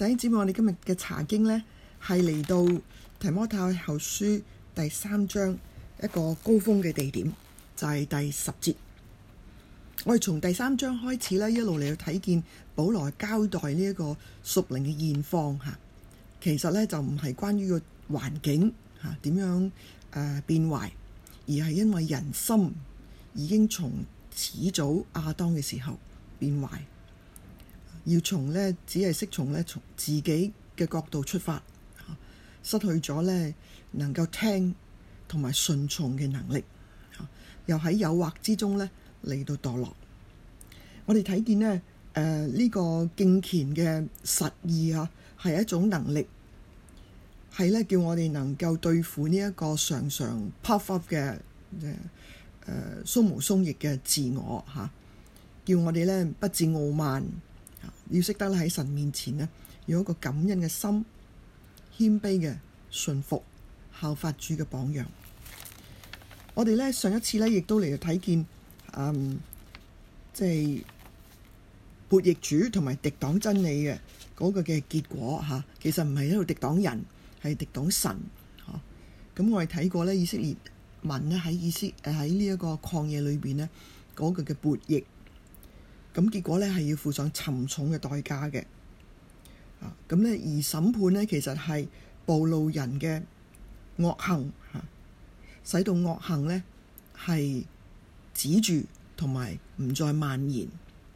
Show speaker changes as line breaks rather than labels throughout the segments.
弟兄姊妹，我哋今日嘅查經呢，係嚟到提摩太後書第3章一個高峰嘅地點，就係第10節。我哋從第3章開始呢，一路嚟到睇見保羅交代呢一個屬靈嘅現況嚇。其實呢，就唔係關於個環境嚇點樣變壞，而係因為人心已經從始祖亞當嘅時候變壞。要從呢，只係識從呢，從自己嘅角度出發，失去咗呢能夠聽同埋順從嘅能力，又喺誘惑之中呢嚟到墮落。我哋睇見呢，呢個敬虔嘅實意係一種能力，係呢叫我哋能夠對付呢一個常常 puff up 嘅鬆毛鬆翼嘅自我嚇，叫我哋呢不致傲慢。要識得喺神面前呢，有一個感恩嘅心，謙卑嘅順服，效法主嘅榜樣。我哋呢上一次呢亦都嚟到睇見，即係悖逆主同埋敵擋真理嘅嗰個嘅結果嚇。其實唔係喺度敵擋人，係敵擋神嚇。咁我哋睇過呢，以色列民呢喺呢一個曠野裏邊呢嗰個嘅悖逆。咁結果呢係要付上沉重嘅代價嘅，咁呢而審判呢其實係暴露人嘅惡行，使到惡行呢係止住同埋唔再蔓延。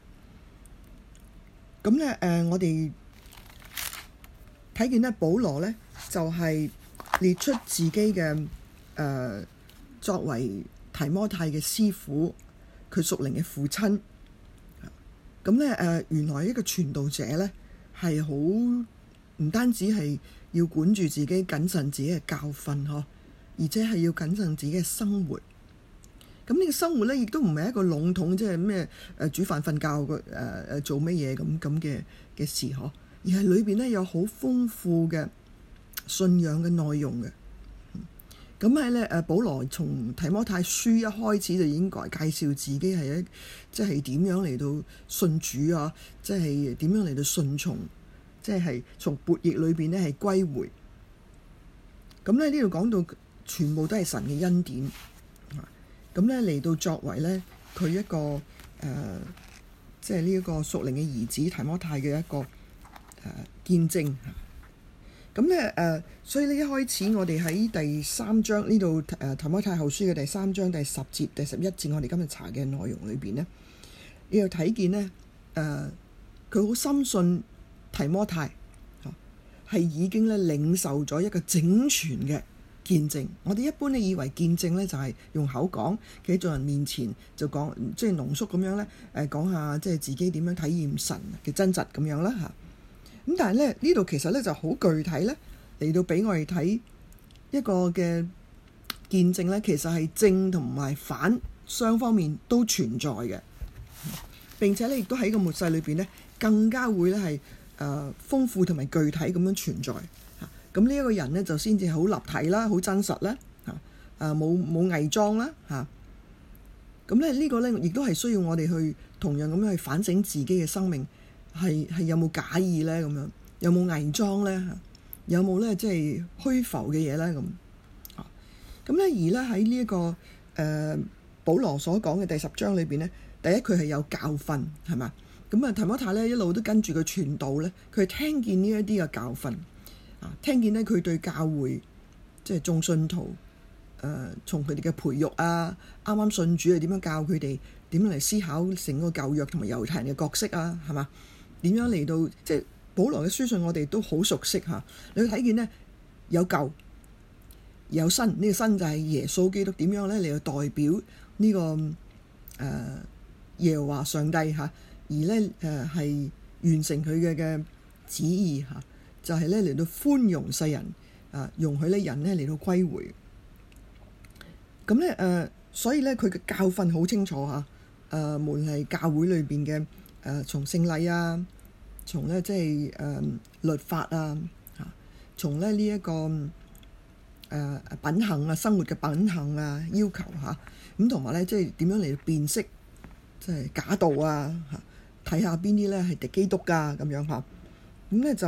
咁呢我哋睇見呢保羅呢就係列出自己嘅作為提摩太嘅師傅，佢屬靈嘅父親。咁呢原來一個傳道者呢係好唔單止係要管住自己謹慎自己嘅教訓而且係要謹慎自己嘅生活。咁呢個生活呢亦都唔係一個籠統即係咩煮飯瞓覺做乜嘢咁嘅事而係裏邊呢有好豐富嘅信仰嘅內容嘅。咁喺呢保羅從提摩太書一開始就已經介紹自己係即係點樣嚟到信主即係點樣嚟到順從，即係從悖逆裏邊呢係歸回。咁呢度講到全部都係神嘅恩典，咁呢嚟到作為呢佢一個即係呢一個屬靈嘅兒子提摩太嘅一個見證。咁呢所以呢一開始我哋喺第3章呢度提摩太後書嘅第3章第10節第11節，我哋今日查嘅內容裏邊呢，你又睇見呢佢好深信提摩太係已經咧領受咗一個整全嘅見證。我哋一般咧以為見證呢就係用口講，企喺眾人面前就講，即係濃縮咁樣呢講下即係自己點樣體驗神嘅真實咁樣啦嚇。咁但係呢度其實呢就好具體呢嚟到俾我哋睇一個嘅見證呢，其實係正同埋反雙方面都存在嘅。並且呢亦都喺個末世裏邊呢更加會呢係豐富同埋具體咁樣存在。咁呢一個人呢就先至好立體啦，好真實啦，冇偽裝啦嚇。咁呢個呢亦都係需要我哋去同樣咁樣去反省自己嘅生命。係有冇假意呢？咁樣有冇偽裝呢？有冇呢？即係虛浮嘅嘢呢？咁呢而呢喺呢一個保羅所講嘅第10章裏邊呢，第一佢係有教訓係嘛？咁提摩太呢一路都跟住佢傳道呢，佢係聽見呢一啲嘅教訓聽見呢佢對教會即係眾信徒從佢哋嘅培育啱啱信主係點樣教佢哋點樣嚟思考成個舊約同埋猶太人嘅角色係嘛？點樣嚟到即係保羅嘅書信我哋都好熟悉嚇。你會睇見呢有舊有新，呢個新就係耶穌基督點樣呢嚟到代表呢個耶和華上帝而呢係完成佢嘅旨意就係呢嚟到寬容世人容許呢人呢嚟到歸回。咁呢所以呢佢嘅教訓好清楚無論係教會裏邊嘅從聖禮從呢即係律法從呢一個品行生活嘅品行要求咁同埋呢即係點樣嚟辨識即係假道睇下邊啲呢係敵基督咁樣咁呢就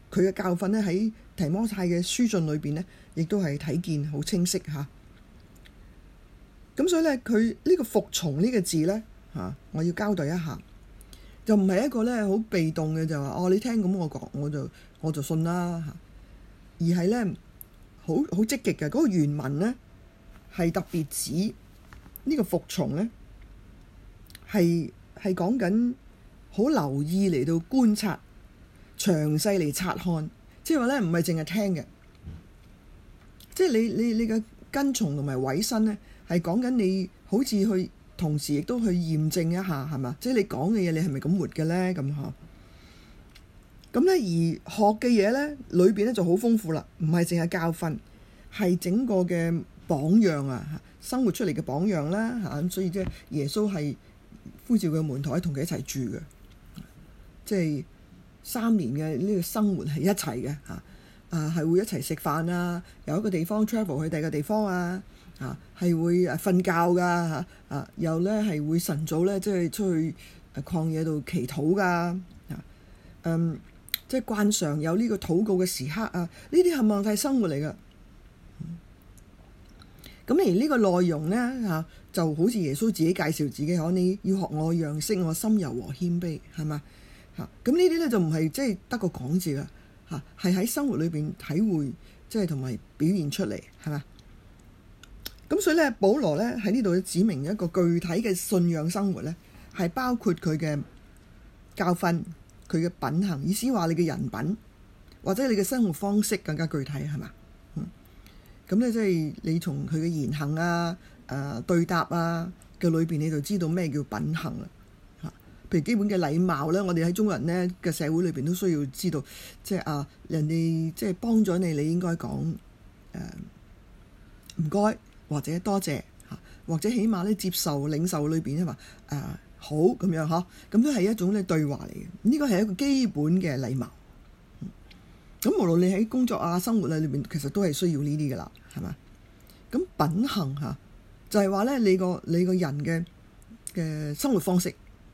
佢嘅教訓咧喺提摩太嘅書信裏邊咧，亦都係睇見好清晰嚇。咁所以咧，佢呢個服從呢個字咧嚇，我要交代一下，就唔係一個咧好被動嘅，就話哦你聽咁我講我就信啦嚇，而係咧好積極嘅。嗰個原文咧係特別指呢個服從咧係講緊好留意嚟到觀察，詳細嚟察看，即係話咧唔係淨係聽嘅，即係你嘅跟從同埋委身咧。係講緊你好似去同時亦都去驗證一下係嘛？即係你講嘅嘢你係咪咁活嘅咧？咁嚇咁咧，而學嘅嘢咧裏邊咧就好豐富啦，唔係淨係教訓，係整個嘅榜樣啊，生活出嚟嘅榜樣啦嚇。咁所以即係耶穌係呼召佢門徒同佢一齊住嘅，即係3年嘅呢個生活係一齊嘅嚇。係會一齊食飯啊，有一個地方 travel 去第二個地方啊，係會瞓覺㗎嚇，又咧係會晨早咧即係出去曠野度祈禱㗎，即係慣常有呢個禱告嘅時刻啊，呢啲冚唪唥係生活嚟㗎。咁而呢個內容咧嚇，就好似耶穌自己介紹自己，你要學我樣式，我心柔和謙卑，係嘛嚇？咁呢啲咧就唔係即係得個講字㗎。係喺生活裏邊體會，即係同埋表現出嚟，係嘛？咁所以咧，保羅咧喺呢度指明一個具體嘅信仰生活咧，係包括佢嘅教訓、佢嘅品行，意思話你嘅人品或者你嘅生活方式更加具體，係嘛？咁咧即係你從佢嘅言行啊、對答啊嘅裏邊，你就知道咩叫品行啦。譬如基本嘅禮貌咧，我哋喺中國人咧嘅社會裏邊都需要知道，即係人哋即係幫咗你，你應該講唔該或者多謝嚇，或者起碼咧接受領受裏邊話好咁樣嗬，咁都係一種咧對話嚟嘅。呢個係一個基本嘅禮貌。咁無論你喺工作啊、生活啊裏邊，其實都係需要呢啲噶啦，係嘛？咁品行嚇就係話咧，你個人嘅生活方式。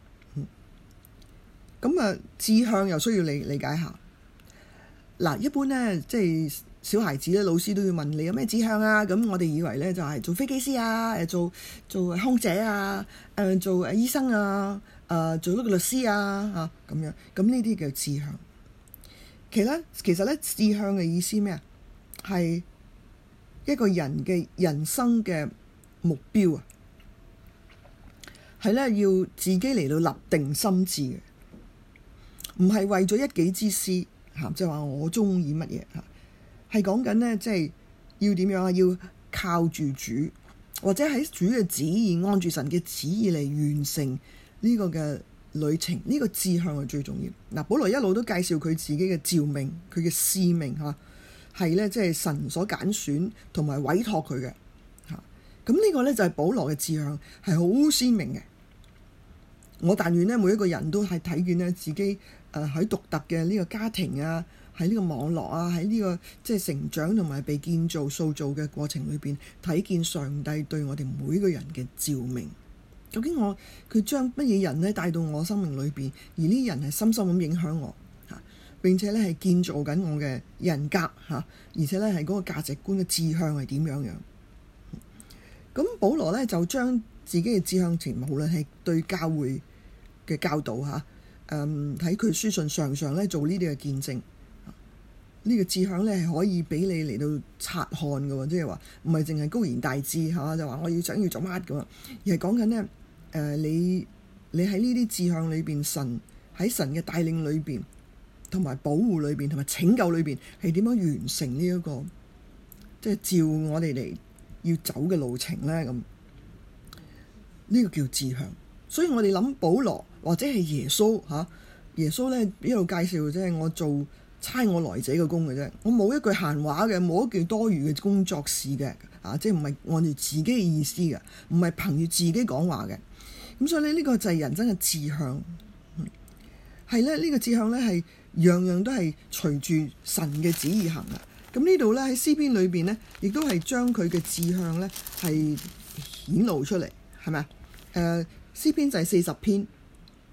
咁志向又需要你理解下。嗱，一般咧即係小孩子咧，老師都要問你有咩志向啊。咁我哋以為咧就係做飛機師啊，做空姐啊，做醫生啊，做一個律師啊咁樣。咁呢啲叫志向。其實咧志向嘅意思咩啊？係一個人嘅人生嘅目標啊，係咧要自己嚟到立定心志嘅。唔係為咗一己之私嚇，即係話我中意乜嘢嚇，係講緊呢，即係要點樣啊？要靠住主，或者喺主嘅旨意，按住神嘅旨意嚟完成呢個嘅旅程。呢個志向係最重要。嗱，保羅一路都介紹佢自己嘅召命，佢嘅使命嚇，係咧即係神所揀選同埋委託佢嘅嚇。咁呢個咧就係保羅嘅志向，係好鮮明嘅。我但願咧每一個人都係睇見咧自己喺獨特嘅呢個家庭啊，喺呢個網絡啊，喺呢個即係成長同埋被建造塑造嘅過程裏邊，睇見上帝對我哋每個人嘅召命。究竟佢將乜嘢人咧帶到我生命裏邊，而呢啲人係深深咁影響我嚇，並且咧係建造緊我嘅人格嚇，而且咧係嗰個價值觀嘅志向係點樣樣。咁保羅咧就將自己嘅志向前，無論係對教會嘅教導嚇，喺佢書信常咧做呢啲嘅見證，呢個志向咧係可以俾你嚟到察看嘅喎，即係話唔係淨係高言大志嚇，就話我想要做乜咁啊，而係講緊咧你喺呢啲志向裏邊，喺神嘅帶領裏邊，同埋保護裏邊，同埋拯救裏邊係點樣完成呢一個即係照我哋嚟要走嘅路程咧咁，呢個叫志向。所以我哋諗保羅或者係耶穌嚇，耶穌咧一路介紹即係我做差我來者嘅工嘅啫，我冇一句閒話嘅，冇一句多餘嘅工作事嘅，即係唔係按住自己嘅意思嘅，唔係憑住自己講話嘅。咁所以咧呢個就係人生嘅志向，係咧呢個志向咧係樣樣都係隨住神嘅旨意行啊。咁呢度咧喺詩篇裏邊咧，亦都係將佢嘅志向咧係顯露出嚟，係咪啊？詩篇就係40篇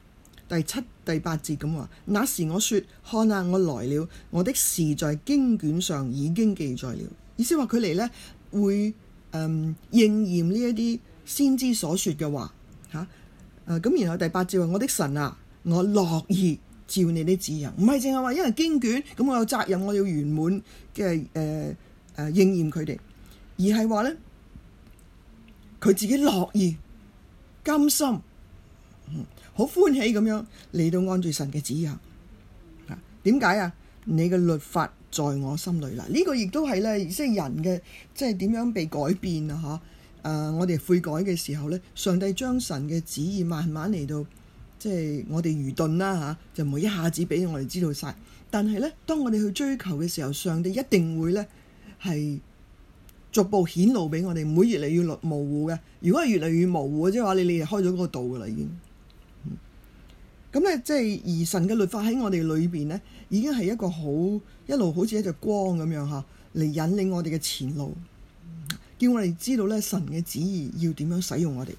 第7、第8節咁話：那時我說，看啊，我來了，我的事在經卷上已經記載了。意思話佢嚟呢會應驗呢一啲先知所說嘅話嚇。咁然後第8節話：我的神啊，我樂意照你的旨行。唔係淨係話因為經卷咁我有責任，我要圓滿嘅應驗佢哋，而係話呢，佢自己樂意甘心好歡喜咁樣嚟到按住神嘅旨行。點解啊？你嘅律法在我心裏啦。呢個亦都係咧，即係人嘅即係點樣被改變啊？我哋悔改嘅時候咧，上帝將神嘅旨意慢慢嚟到，即係我哋愚鈍啦就唔會一下子俾我哋知道晒。但係咧，當我哋去追求嘅時候，上帝一定會咧係逐步顯露俾我哋，唔會越嚟越模糊嘅。如果係越嚟越模糊嘅，即係話你開咗嗰個道噶啦，已經。咁咧，即係而神嘅律法喺我哋裏邊咧，已經係一個一路好似一隻光咁樣嚟引領我哋嘅前路，叫我哋知道咧神嘅旨意要點樣使用我哋。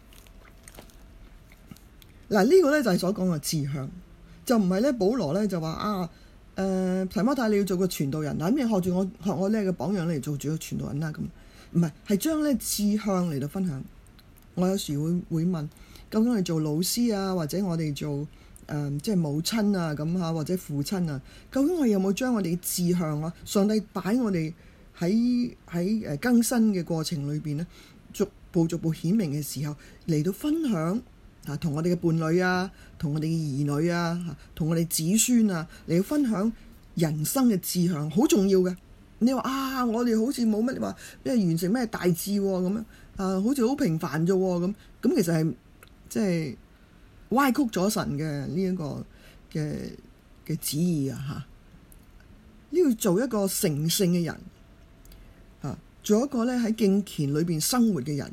嗱，呢個咧就係所講嘅志向，就唔係咧保羅咧就話提摩太你要做個傳道人，咁你學我呢個榜樣嚟做住個傳道人啦。咁唔係將咧志向嚟到分享。我有時會問，究竟我哋做老師啊，或者我哋做即係母親啊咁或者父親啊，究竟我哋有冇將我哋嘅志向啊，上帝擺我哋喺更新嘅過程裏邊咧，逐步顯明嘅時候嚟到分享同我哋嘅伴侶啊，同我哋嘅兒女啊，同我哋子孫啊嚟到分享人生嘅志向，好重要嘅。你話我哋好似冇乜話咩完成咩大志咁樣好似好平凡啫咁，其實係即係歪曲咗神嘅呢一個嘅旨意啊！呢要做一個成聖嘅人做一個咧喺敬虔裏邊生活嘅人，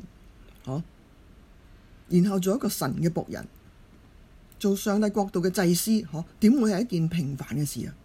然後做一個神嘅僕人，做上帝國度嘅祭司，點會係一件平凡嘅事啊？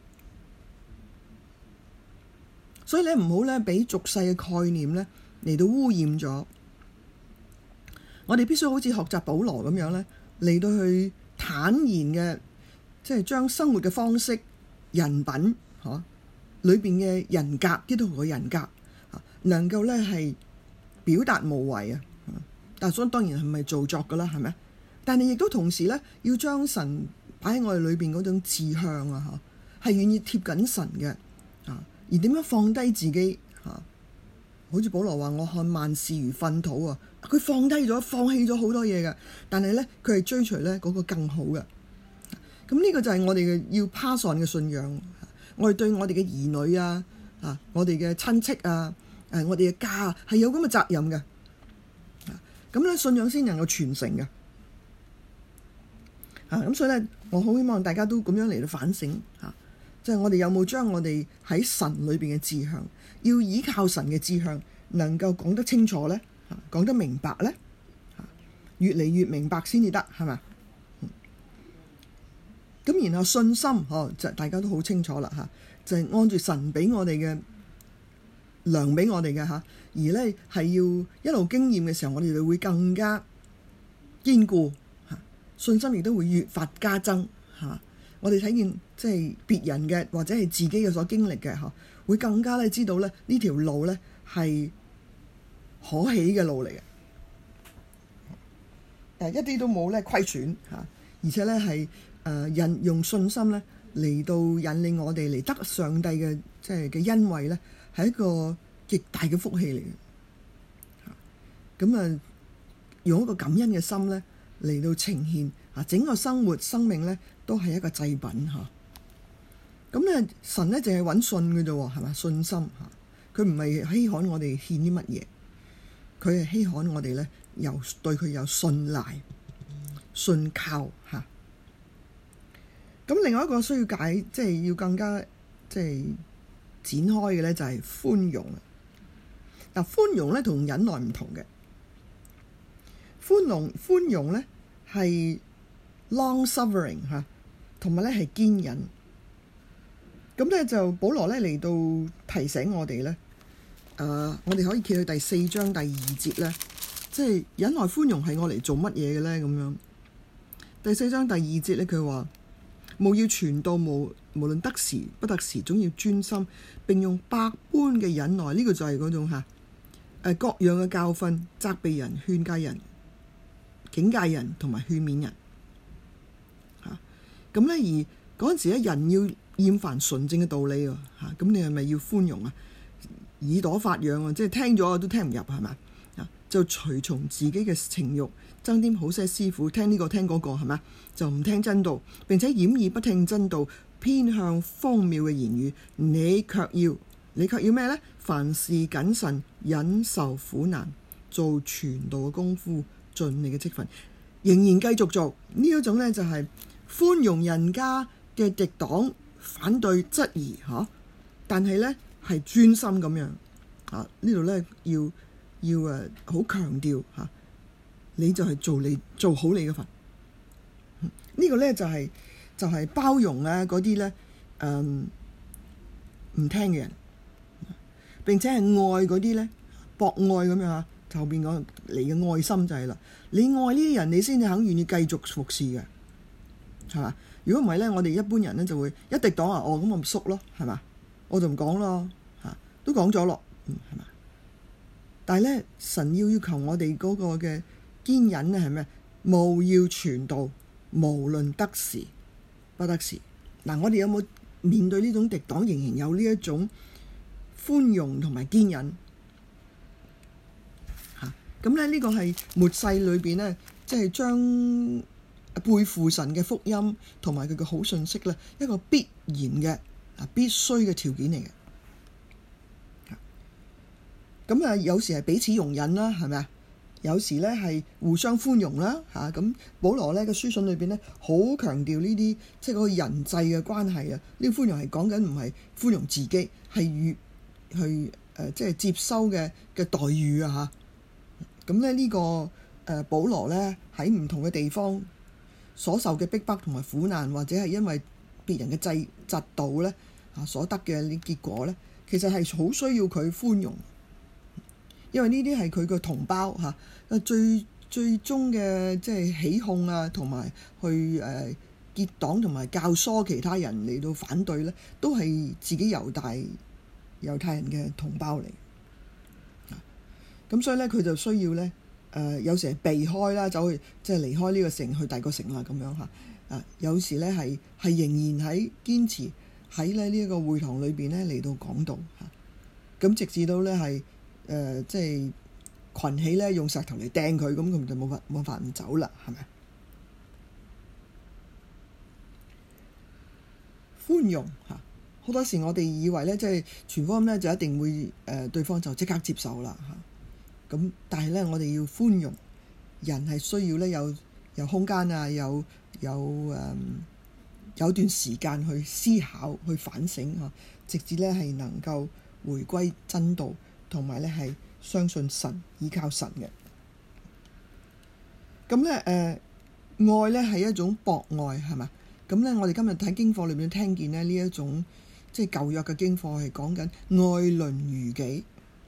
所以咧唔好咧俾俗世嘅概念咧嚟到污染咗。我哋必須好似學習保羅咁樣咧，嚟到去坦然嘅，即係將生活嘅方式、人品裏邊嘅人格，基督徒嘅人格能夠咧係表達無遺啊！但係所以當然係咪做作噶啦，係咪？但係亦都同時咧，要將神擺喺我哋裏邊嗰種志向啊，係願意貼緊神嘅而點樣放低自己好似保羅話：我看萬事如糞土啊！佢放低咗、放棄咗好多嘢嘅，但係咧佢係追隨咧嗰個更好嘅。咁呢個就係我哋嘅要 pass on 嘅信仰。我哋對我哋嘅兒女啊、我哋嘅親戚啊、我哋嘅家啊，係有咁嘅責任嘅。咁咧信仰先能夠傳承嘅。咁所以咧，我好希望大家都咁樣嚟到反省即係我哋有冇將我哋喺神裏邊嘅志向，要依靠神嘅志向，能夠講得清楚咧，講得明白咧，越嚟越明白先至得，係咪？咁然後信心，就大家都好清楚啦，就係按住神俾我哋嘅糧俾我哋嘅而咧係要一路經驗嘅時候，我哋就會更加堅固，信心亦都會越發加增。我哋睇見即係別人嘅或者係自己嘅所經歷嘅會更加咧知道咧呢條路咧係可喜嘅路嚟嘅，一啲都冇咧虧損而且咧係用信心咧嚟到引領我哋嚟得上帝嘅即係嘅恩惠咧，係一個極大嘅福氣嚟嘅。咁用一個感恩嘅心咧嚟到呈獻整個生活生命咧都係一個祭品咁咧神咧淨係揾信嘅啫，係咪？信心佢唔係稀罕我哋獻啲乜嘢，佢係稀罕我哋咧對佢有信賴、信靠咁另外一個需要即係要更加即係展開嘅咧就係寬容。寬容咧同忍耐唔同嘅，寬容咧係 long suffering 同埋咧係堅忍。咁咧就保羅咧嚟到提醒我哋咧，我哋可以揭去第4章第2節咧，即係忍耐寬容係我嚟做乜嘢嘅咧？咁樣第4章第2節咧，佢話務要傳道，無論得時不得時，總要專心，並用百般嘅忍耐。呢個就係嗰種各樣嘅教訓，責備人、勸戒人、警戒人同埋勸勉人。咁咧，而嗰陣時咧，人要厭煩純正嘅道理喎。咁你係咪要寬容啊？耳朵發癢啊，即係聽咗都聽唔入，係咪？就隨從自己嘅情慾，增添好些師傅，聽呢個聽嗰個，係咪？就唔聽真道，並且掩耳不聽真道，偏向荒謬嘅言語。你卻要咩呢？凡事謹慎，忍受苦難，做傳道嘅功夫，盡你嘅職分，仍然繼續做呢一種呢，就係寬容人家嘅敵擋、反對、質疑但係呢，係專心咁樣呢度呢，要好強調你就係做好你嘅份。呢個呢，就係包容嗰啲呢唔聽嘅人，並且係愛嗰啲呢博愛咁樣後邊講嚟嘅愛心就係啦。你愛呢啲人，你先至肯願意繼續服侍嘅，係嘛？如果唔係呢，我哋一般人呢就會一敵擋咁我唔縮咯，係嘛？我就唔講咯，都講咗咯，係嘛？但係咧，神要求我哋嗰個嘅堅忍咧係咩？務要傳道，無論得時不得時。我哋有冇面對呢種敵擋，仍然有呢一種寬容同埋堅忍？咁咧呢個係末世裏邊呢，即係將背負神嘅福音同埋佢嘅好信息咧，一個必然嘅必須嘅條件嚟嘅。咁有時係彼此容忍啦，係咪啊？有時咧係互相寬容啦，咁保羅咧嘅書信裏邊咧，好強調呢啲即係嗰個人際嘅關係啊。呢個寬容係講緊唔係寬容自己，係去即係接收嘅待遇啊嚇。咁咧呢個保羅咧喺唔同嘅地方所受嘅逼迫同埋苦難，或者係因為別人嘅嫉妒咧所得嘅呢結果咧，其實係好需要佢寬容。因為呢啲係佢個同胞最終嘅即係起控同埋去結黨同埋教唆其他人嚟到反對咧，都係自己猶太人嘅同胞嚟。咁所以咧，佢就需要咧有時係避開啦，走去即係離開呢個城去第二個城啦咁樣有時咧係仍然喺堅持喺咧呢一個會堂裏邊咧嚟到講道咁直至到咧係。即係群起咧，用石頭嚟掟佢，咁佢就冇法唔走啦，係咪？寬容好多時我哋以為咧，即係傳福音咧就一定會對方就即刻接受啦咁但係咧，我哋要寬容人係需要咧有空間有段時間去思考去反省直至咧係能夠回歸真道。同埋咧係相信神，依靠神嘅。咁咧愛咧係一種博愛，係嘛？咁咧我哋今日睇經課裏面聽見咧呢一種即係舊約嘅經課係講緊愛鄰如己。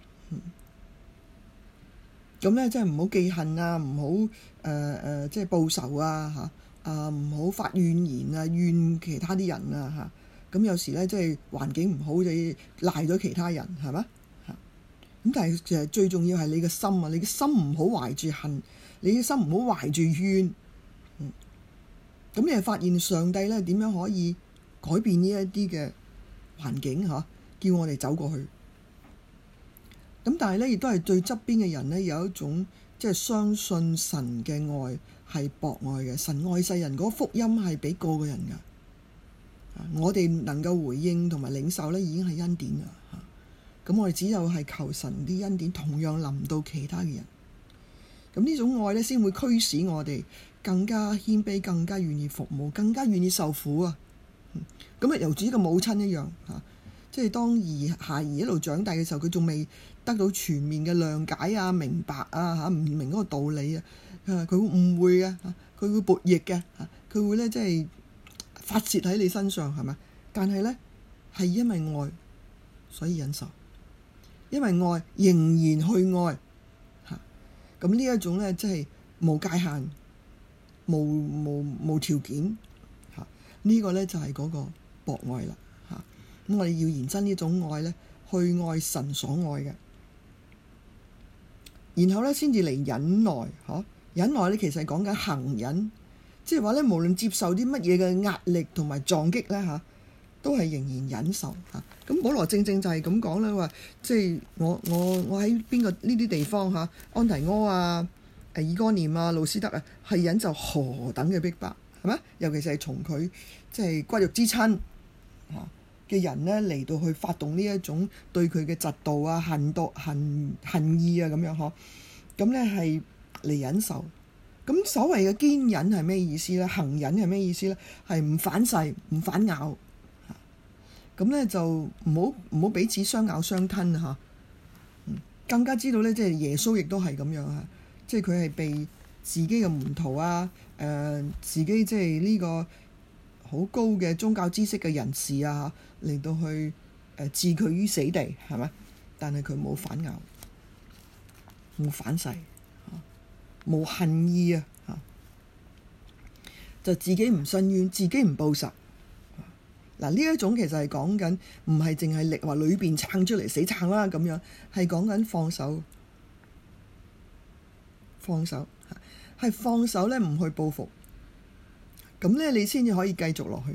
咁咧即係唔好記恨唔好即係報仇唔好發怨言怨其他啲人咁有時咧即係環境唔好就賴咗其他人，係嘛？咁但係其實最重要係你嘅心你嘅心唔好懷住恨，你嘅心唔好懷住怨。咁你係發現上帝咧點樣可以改變呢一啲嘅環境叫我哋走過去。咁但係咧亦都係對側邊嘅人咧有一種即係相信神嘅愛係博愛嘅。神愛世人嗰個福音係俾個個人㗎。我哋能夠回應同埋領受咧已經係恩典啦。咁我哋只有係求神啲恩典同樣臨到其他嘅人，咁呢種愛咧先會驅使我哋更加謙卑，更加願意服務，更加願意受苦啊！咁由住呢個母親一樣即係當孩兒一路長大嘅時候，佢仲未得到全面嘅諒解明白唔明嗰個道理佢會誤會嘅佢會悖逆嘅佢會咧即係發泄喺你身上，係咪？但係咧係因為愛，所以忍受。因為愛仍然去愛咁呢一種咧，即係無界限無條件嚇。呢個咧就係嗰個博愛啦嚇。咁我哋要延伸呢種愛咧，去愛神所愛嘅，然後咧先至嚟忍耐嚇。忍耐咧其實係講緊恆忍，即係話咧無論接受啲乜嘢嘅壓力同埋撞擊咧嚇，都係仍然忍受嚇。咁保羅正正就係咁講啦，話即係我喺邊個呢啲地方嚇，安提阿啊、以哥念啊、路斯德啊，係忍受何等嘅逼迫係咪？尤其是係從佢即係骨肉之親嚇嘅人咧嚟到去發動呢一種對佢嘅嫉妒啊、恨意啊咁樣呵，咁咧係嚟忍受。咁所謂嘅堅忍係咩意思咧？恆忍係咩意思咧？係唔反噬、唔反咬。咁咧就唔好彼此相咬相吞嚇。更加知道咧，即係耶穌亦都係咁樣嚇，即係佢係被自己嘅門徒啊、自己即係呢個好高嘅宗教知識嘅人士啊嚟到去置佢於死地係咪？但係佢冇反咬，冇反噬，冇恨意啊，就自己唔申冤，自己唔報仇。嗱，呢一種其實係講緊唔係淨係力話裏邊撐出嚟死撐啦咁樣，係講緊放手，係放手咧，唔去報復，咁咧你先至可以繼續落去。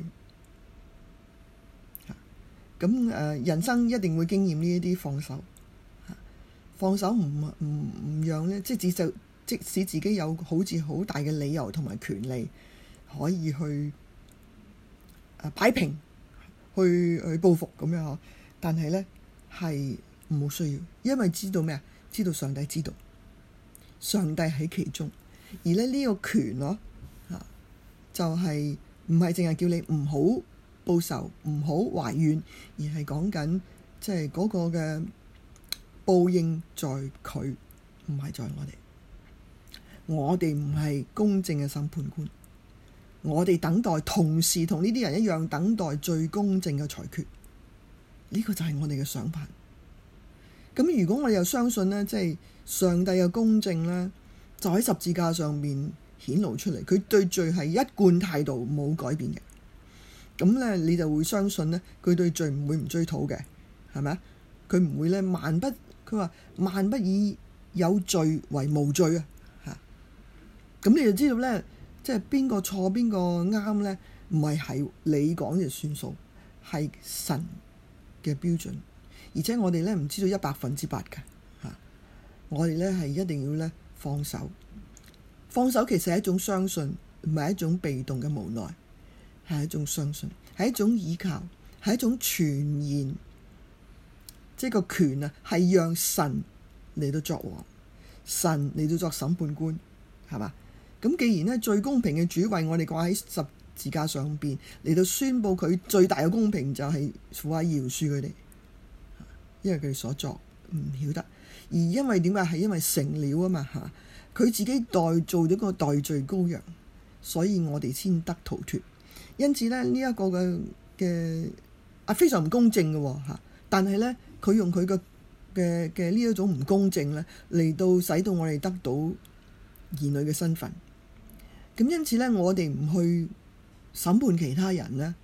咁人生一定會經驗呢一啲放手，放手唔讓咧，即使自己有好似好大嘅理由同埋權利可以去擺平。去報復咁樣，但係咧係冇需要，因為知道咩啊？知道上帝知道，上帝喺其中，而咧呢個權就係唔係淨係叫你唔好報仇、唔好懷怨，而係講緊即係嗰個嘅報應在佢，唔係在我哋。我哋唔係公正嘅審判官。我哋等待，同時同呢啲人一樣等待最公正嘅裁決，呢個就係我哋嘅想法。咁如果我哋又相信呢，即係上帝嘅公正呢，就喺十字架上面顯露出嚟，佢對罪係一貫態度冇改變嘅。咁呢，你就會相信呢，佢對罪唔會唔追討嘅，係咪啊？佢唔會呢，佢話萬不以有罪為無罪啊！嚇，咁你就知道呢。即係邊個錯邊個啱呢？唔係你講就算數，係神嘅標準。而且我哋咧唔知道100%嘅嚇，我哋咧係一定要咧放手。放手其實係一種相信，唔係一種被動嘅無奈，係一種相信，係一種倚靠，係一種傳言。即係個權啊，係讓神嚟到作王，神嚟到作審判官，係嘛？咁既然咧最公平嘅主為我哋掛喺十字架上邊嚟到宣佈佢最大嘅公平，就係父啊饒恕佢哋，因為佢哋所作唔曉得，而因為點解係因為成了啊嘛嚇，佢自己做咗個代罪羔羊，所以我哋先得逃脫。因此咧呢一個嘅非常唔公正嘅嚇，但係咧佢用佢嘅呢一種唔公正咧嚟到使到我哋得到兒女嘅身份。咁因此咧，我哋唔去審判其他人咧，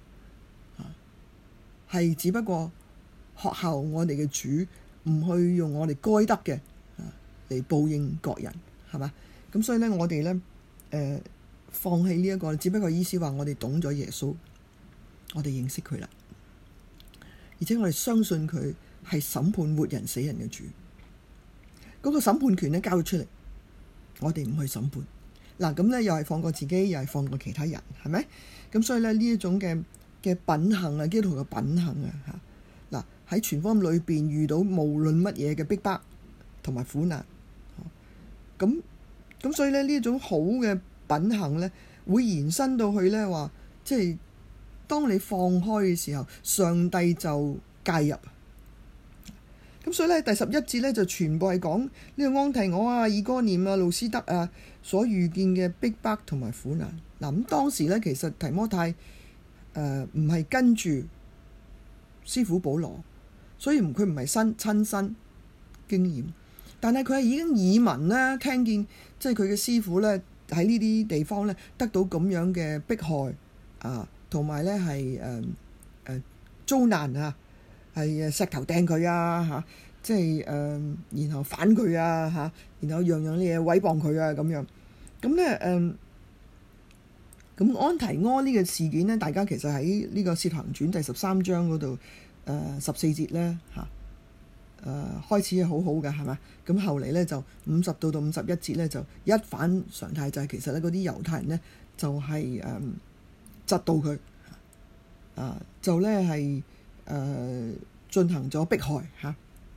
係只不過學效我哋嘅主，唔去用我哋該得嘅嚟報應各人，係嘛？咁所以咧，我哋咧放棄呢一個，只不過意思話我哋懂咗耶穌，我哋認識佢啦，而且我哋相信佢係審判活人死人嘅主。嗰個審判權咧交咗出嚟，我哋唔去審判。嗱，咁咧又係放過自己，又係放過其他人，係咪？咁所以咧呢一種嘅品行啊，基督徒嘅品行啊嚇。嗱，喺傳福音裏邊遇到無論乜嘢嘅逼迫同埋苦難，咁所以咧呢一種好嘅品行咧，會延伸到去咧話，即係當你放開嘅時候，上帝就介入。咁所以咧第11節咧就全部係講呢個安提阿啊、以哥念啊、路斯德啊所遇見嘅逼迫同埋苦難。嗱，咁當時咧其實提摩太唔係跟住師傅保羅，所以佢唔係親身經驗，但係佢係已經耳聞啦，聽見即係佢嘅師傅咧喺呢啲地方咧得到咁樣嘅迫害啊，同埋咧係遭難啊，係石頭掟佢啊嚇，即係然後反佢啊嚇，然後樣樣嘢毀謗佢啊咁樣。咁咧咁安提阿呢個事件咧，大家其實喺呢個《使徒行傳》第13章嗰度14節咧嚇開始係好好嘅係嘛？咁後嚟咧就50到51節咧就一反常態，就係其實咧嗰啲猶太人咧就係窒到佢就咧係進行咗迫害嚇。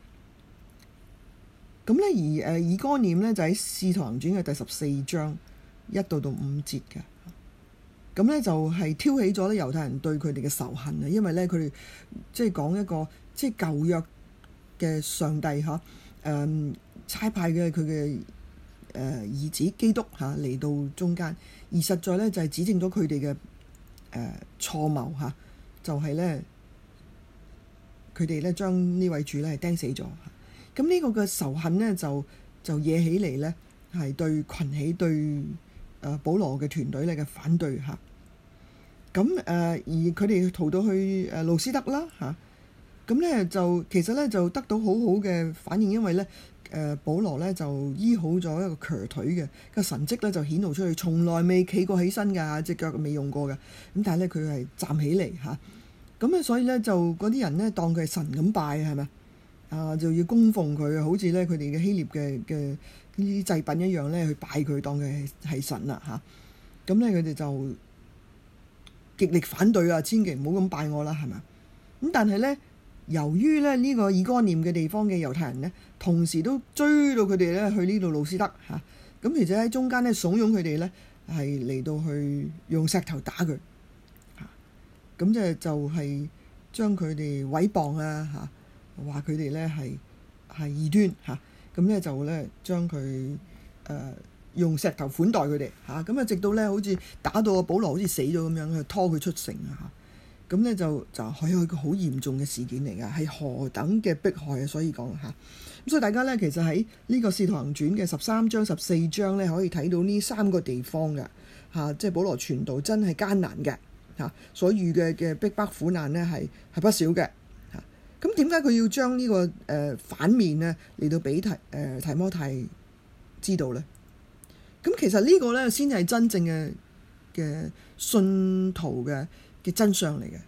咁咧而以哥念咧就喺《使徒行傳》嘅第14章1到5節嘅。咁咧就係挑起咗咧猶太人對佢哋嘅仇恨啊，因為咧佢哋即係講一個即係舊約嘅上帝嚇，差派嘅佢嘅兒子基督嚇嚟到中間，而實在咧就係指證咗佢哋嘅錯謀嚇，就係咧佢哋咧將呢位主咧係釘死咗。咁呢個嘅仇恨咧就惹起嚟咧係對群起對保羅嘅團隊咧嘅反對嚇。咁而佢哋逃到去路斯德啦嚇。咁咧就其實咧就得到好好嘅反應，因為咧保羅咧就醫好咗一個瘸腿嘅個神蹟咧就顯露出去，從來未企過起身㗎，隻腳未用過嘅。咁但係咧佢係站起嚟嚇。咁咧所以咧就嗰啲人咧當佢係神咁拜係咪就要供奉佢，好似咧佢哋嘅希臘嘅呢啲祭品一樣咧去拜佢，當佢係神啦嚇。咁咧佢哋就極力反對啊，千祈唔好咁拜我啦係咪？咁但係咧由於咧呢個以哥念嘅地方嘅猶太人咧，同時都追到佢哋咧去呢度路斯德嚇。咁而且喺中間咧慫恿佢哋咧係嚟到去用石頭打佢嚇。咁即係就係將佢哋毀謗啊嚇，話佢哋咧係異端嚇。咁咧就咧將佢用石頭款待佢哋嚇。咁直到咧好似打到保羅好似死咗咁樣，去拖佢出城啊。咁咧就係一個好嚴重嘅事件嚟㗎，係何等嘅迫害啊！所以講嚇，咁所以大家咧其實喺呢個《使徒行傳》嘅13章14章咧，可以睇到呢3個地方㗎嚇，即係保羅傳道真係艱難嘅嚇，所遇嘅逼迫苦難咧係不少嘅嚇。咁點解佢要將呢個反面咧嚟到俾提摩太知道咧？咁其實呢個咧先係真正嘅信徒嘅真相嚟嘅。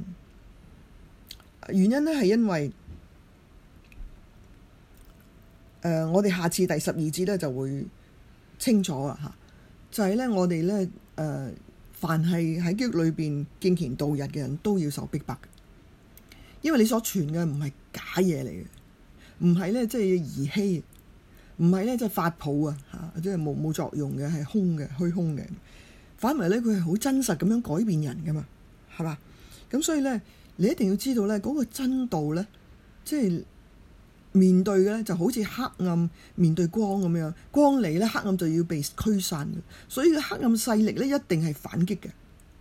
原因咧係因為我哋下次第12節咧就會清楚啊嚇，就係咧我哋咧凡係喺基督裏邊敬虔度日嘅人都要受逼迫嘅，因為你所傳嘅唔係假嘢嚟嘅，唔係咧即係兒戲，唔係咧即係法寶啊嚇，即係冇作用嘅，係空嘅虛空嘅，反為咧佢係好真實咁樣改變人噶嘛。係嘛？咁所以咧，你一定要知道咧，嗰個真道咧，即係面對嘅咧，就好似黑暗面對光咁樣，光嚟咧，黑暗就要被驅散嘅。所以黑暗勢力咧，一定係反擊嘅。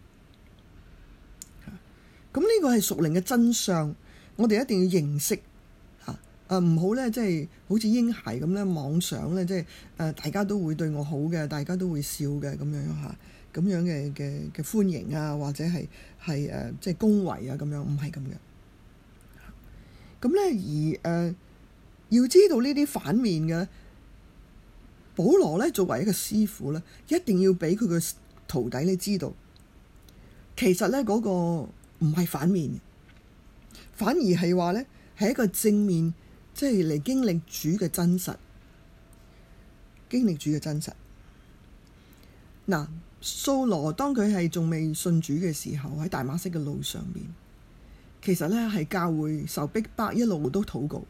咁呢個係屬靈嘅真相，我哋一定要認識嚇。唔好咧，即係好似嬰孩咁咧，妄想咧，即係大家都會對我好嘅，大家都會笑嘅咁樣嚇。咁樣嘅歡迎啊，或者係即係恭維啊，咁樣唔係咁嘅。咁咧而要知道呢啲反面嘅，保羅咧作為一個師傅咧，一定要俾佢嘅徒弟咧知道，其實咧嗰個唔係反面，反而係話咧係一個正面，即係嚟經歷主嘅真實，經歷主嘅真實。嗱，掃羅當佢係仲未信主嘅時候，喺大馬色嘅路上面，其實咧係教會受逼迫，一路都禱告。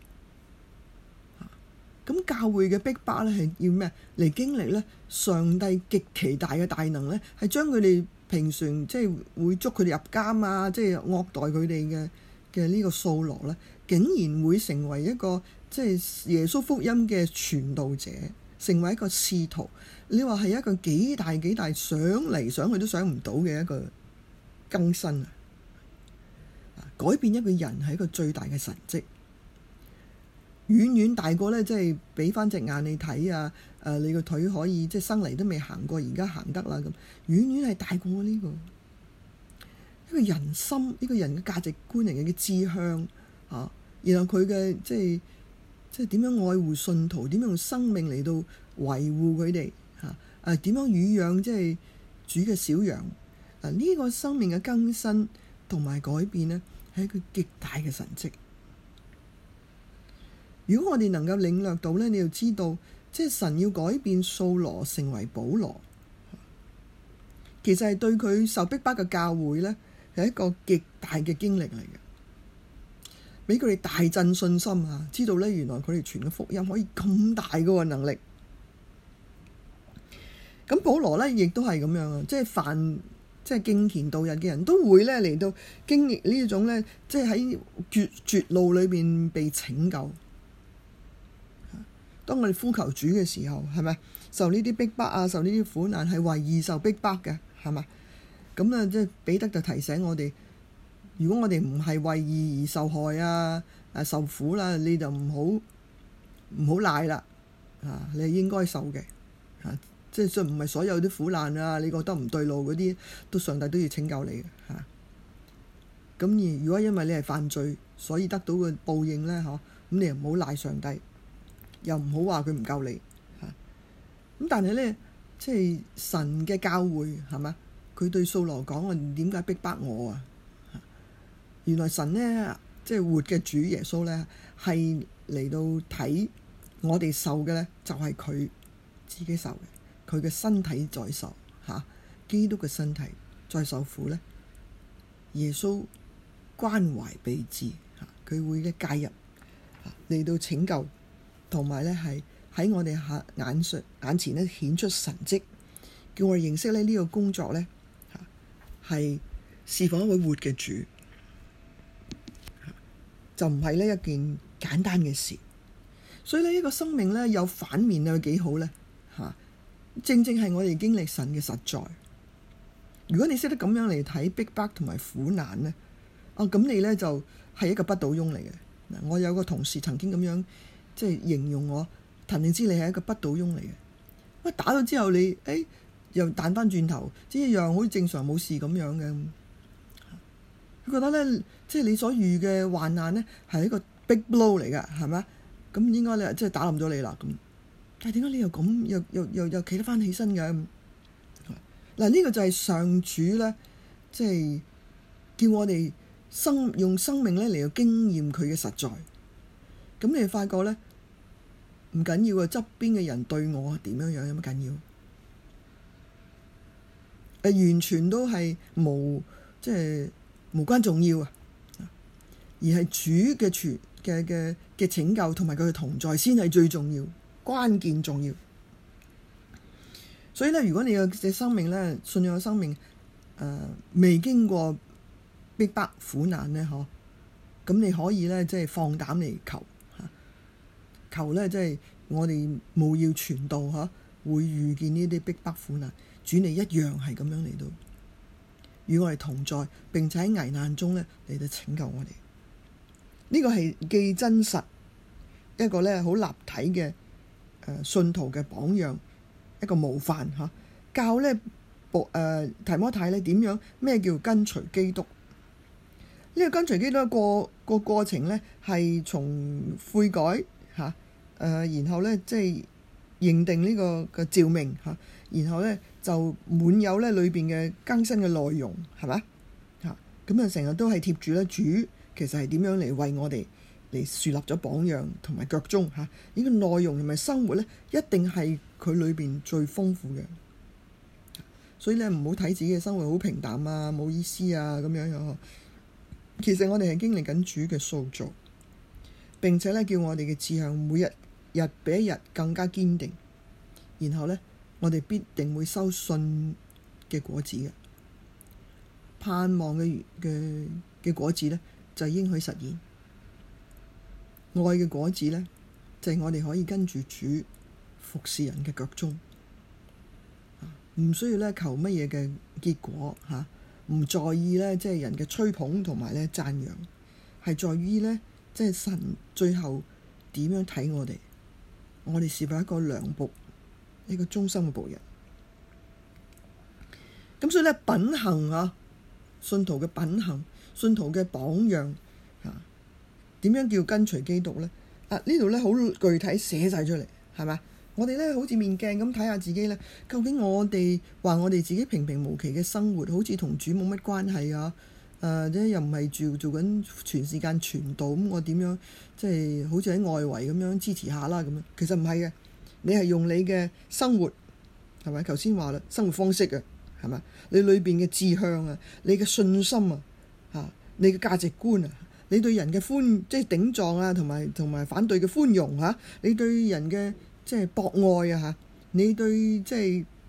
咁教會嘅逼迫咧係要咩？嚟經歷咧上帝極其大嘅大能咧，係將佢哋平常即係會捉佢哋入監啊，即係惡待佢哋嘅呢個掃羅咧，竟然會成為一個即係耶穌福音嘅傳道者，成為一個使徒。你話係一個幾大想嚟想去都想唔到嘅一個更新啊！改變一個人係一個最大嘅神蹟。 遠遠大過咧，即係俾翻隻眼你睇啊！你個腿可以即係生嚟都未行過，而家行得啦咁，遠遠係大過呢個。呢個人心，呢個人嘅價值觀嚟嘅志向啊，然後佢嘅即係點樣愛護信徒，點樣用生命嚟到維護佢哋嚇，點樣乳養即係主嘅小羊啊！呢個生命嘅更新同埋改變呢，係一個極大嘅神蹟。如果我哋能夠領略到呢，你要知道，即係神要改變掃羅成為保羅，其實係對佢受逼迫嘅教會呢，係一個極大嘅經歷嚟嘅，俾佢哋大振信心啊！知道呢，原來佢哋傳嘅福音可以咁大嘅能力。咁保羅呢，亦都係咁樣啊！即係凡即係敬虔度日嘅人都會呢嚟到經歷呢種呢，即係喺絕路裏邊被拯救。當我哋呼求主嘅時候，係咪受呢啲逼迫啊，受呢啲苦難係為義受逼迫嘅，係咪？咁啊，即係彼得就提醒我哋，如果我哋唔係為義而受害啊、受苦啦，你就唔好賴啦，你係應該受嘅，即係唔係所有啲苦難啊，你覺得唔對路嗰啲，都上帝都要拯救你嘅嚇。咁而如果因為你係犯罪，所以得到嘅報應咧，咁你又唔好賴上帝。又唔好話佢唔救你嚇，咁但係咧，即係神嘅教會係嘛？佢對掃羅講：我點解逼迫我啊？原來神咧，即係活嘅主耶穌咧，係嚟到睇我哋受嘅咧，就係佢自己受嘅，佢嘅身體在受嚇，基督嘅身體在受苦咧。耶穌關懷備至嚇，佢會嘅介入嚟到拯救。同埋咧，係喺我哋眼前咧顯出神蹟，叫我哋認識咧呢個工作咧係侍奉一位活嘅主，就唔係呢一件簡單嘅事。所以呢，一個生命咧有反面啊，幾好咧嚇！正正係我哋經歷神嘅實在。如果你識得咁樣嚟睇逼迫同埋苦難咧，咁你咧就係一個不倒翁嚟嘅。嗱，我有個同事曾經咁樣。即係形容我，陳定之你係一個不倒翁嚟嘅。打咗之後你，又彈翻轉頭，即係一樣好似正常冇事咁樣嘅。佢覺得咧，即係你所遇嘅患難咧係一個 big blow 嚟㗎，係咪？咁應該咧即係打冧咗你啦咁。但係點解你又咁又企得翻起身嘅？嗱，呢個就係上主咧，即係叫我哋用生命咧嚟到經驗佢嘅實在。咁你發覺咧？唔緊要啊，側邊嘅人對我點樣樣有乜緊要？完全都係無關重要啊！而係主嘅拯救同埋佢嘅同在先係最重要、關鍵重要。所以咧，如果你嘅生命咧，信仰嘅生命未經過逼迫苦難咧，咁你可以咧即係放膽嚟求咧，即係我哋務要傳道會遇見呢啲逼迫苦難，主你一樣係咁樣嚟到與我哋同在，並且喺危難中咧嚟到拯救我哋。呢個係既真實一個咧好立體嘅信徒嘅榜樣，一個模範教咧提摩太咧點樣咩叫跟隨基督？呢個跟隨基督個過程咧係從悔改然後咧即係認定呢個嘅召命然後咧就滿有咧裏邊嘅更新嘅內容，係咪咁啊？成日都係貼住咧主其實係點樣嚟為我哋嚟樹立咗榜樣同埋腳蹤呢個內容同埋生活咧，一定係佢裏邊最豐富嘅。所以咧唔好睇自己嘅生活好平淡啊，冇意思啊咁樣樣。其實我哋係經歷緊主嘅塑造，並且咧叫我哋嘅志向每日比一日更加堅定，然後咧我哋必定會收信嘅果子嘅盼望嘅果子咧，就應許實現。愛嘅果子咧，就係我哋可以跟住主服侍人嘅腳蹤，唔需要咧求乜嘢嘅結果唔在意咧即係人嘅吹捧同埋咧讚揚，係在於咧即係神最後點樣睇我哋？我哋是否一個良僕，一個忠心嘅僕人？咁所以咧，品行啊，信徒嘅品行，信徒嘅榜樣點樣叫跟隨基督咧？呢度咧好具體寫晒出嚟，係咪？我哋咧好似面鏡咁睇下自己咧，究竟我哋話我哋自己平平無奇嘅生活，好似同主冇乜關係啊？又唔係做緊全時間傳道，咁我點樣即係好似喺外圍咁樣支持下啦咁樣？其實唔係嘅，你係用你嘅生活，係咪？頭先話啦，生活方式啊，係咪？你裏邊嘅志向啊，你嘅信心啊，你嘅價值觀啊，你對人嘅即係頂撞啊，同埋反對嘅寬容嚇，你對人嘅即係博愛啊嚇，你對即